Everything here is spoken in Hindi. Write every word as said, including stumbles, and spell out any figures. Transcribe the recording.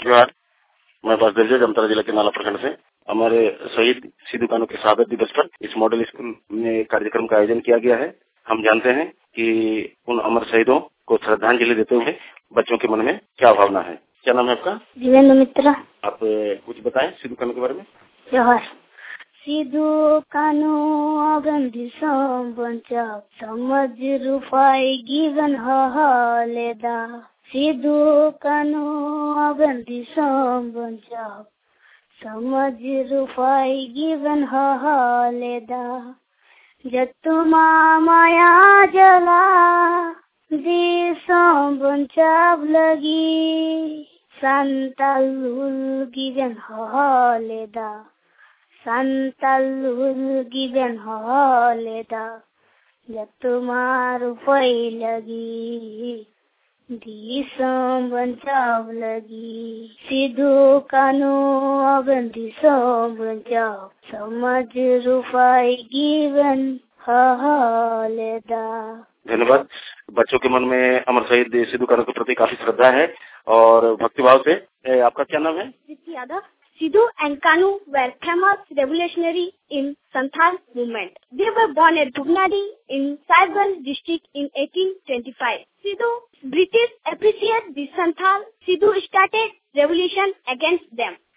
जोहार, मैं बासुदेव जामताड़ा जिला के नाला प्रखंड से हमारे शहीद सिद्धू कान्हू के शहादत दिवस पर इस मॉडल स्कूल में कार्यक्रम का आयोजन किया गया है। हम जानते हैं कि उन अमर शहीदों को श्रद्धांजलि देते हुए बच्चों के मन में क्या भावना है। क्या नाम है आपका? जीवेंद्र मित्रा। आप कुछ बताएं सिद्धू कान्हू के बारे में। जोहार। सिद्धू कान्हू अगंधी बंचा समझ रूपाई गिवन हलेदा सिद्धू कान्हू अगंधी बंचा समझ रूपाई गिवन हलेदा जतुमा माया जला दिसों बंचाव लगी संताल गिवन हलेदा संताल गिवन हलेदा जतुमार उपई लगी दिसों बंचाव लगी सिद्धू कान्हू अगंधी बंचाव समझ रूपाई गिवन हलेदा। धन्यवाद। बच्चों के मन में अमर शहीद सिद्धू कान्हू के प्रति काफी श्रद्धा है और भक्तिभाव से। ए, आपका क्या नाम है? जीती Yadav. Sidhu and Kanu were famous revolutionary in Santhal movement. They were born at Bhugnadi in Saibganj district in eighteen twenty-five. Sidhu British appreciate the Santhal. Sidhu started revolution against them.